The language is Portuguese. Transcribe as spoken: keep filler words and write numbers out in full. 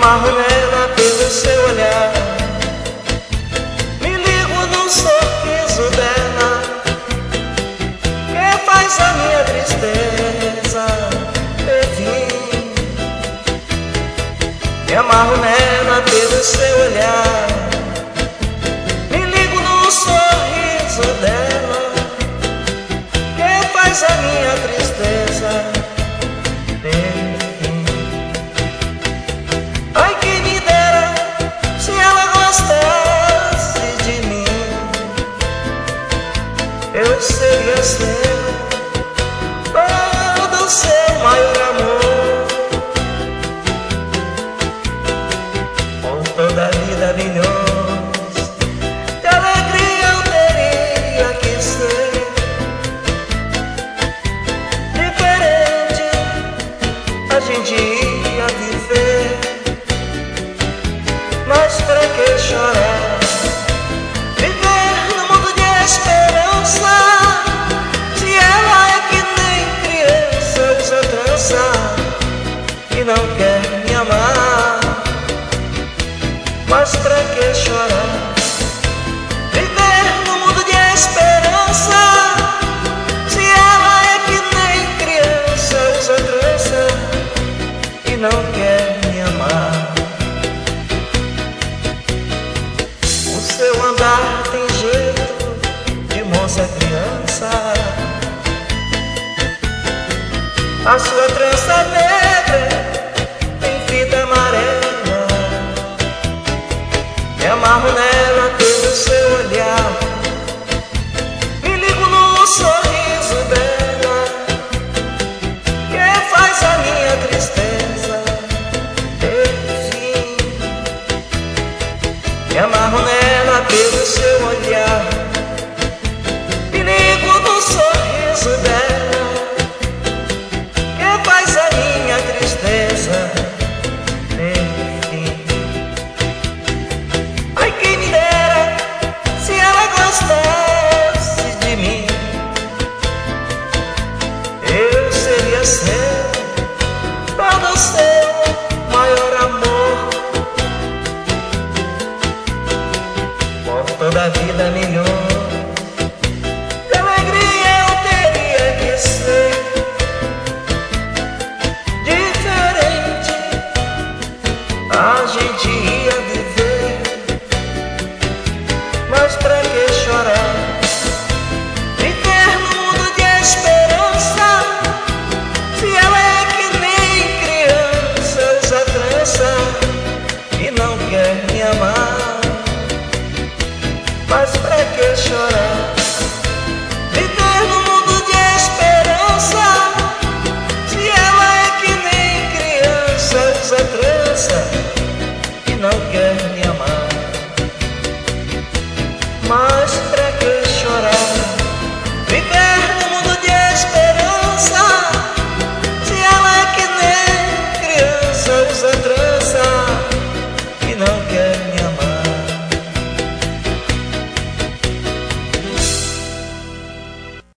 amarro nela pelo seu olhar, me ligo no sorriso dela, que faz a minha tristeza enfim. Me amarro nela pelo seu olhar, me ligo no sorriso dela, que faz a minha tristeza enfim. Ai, quem me dera se ela gostasse de mim, eu seria seu, todo seu maior amor, por toda a vida milhões de alegria eu teria que ser. Diferente a gente ia viver, mas pra que chorar? Viver no mundo de esperança, se ela é que nem criança, usa trança e não quer me amar. Mas pra que chorar? Viver no mundo de esperança, se ela é que nem criança, usa trança e não quer me amar. O seu andar tem jeito de moça criança, a sua trança negra tem fita amarela. Me amarro nela pelo seu olhar, me ligo no sorriso dela, que faz a minha tristeza enfim. Me amarro nela pelo seu olhar, me ligo no sorriso dela, que faz a minha tristeza enfim. Ai, quem me dera se ela gostasse de mim, eu seria seu, todo seu maior amor, por toda a vida milhões de alegria eu teria que ser. Diferente a gente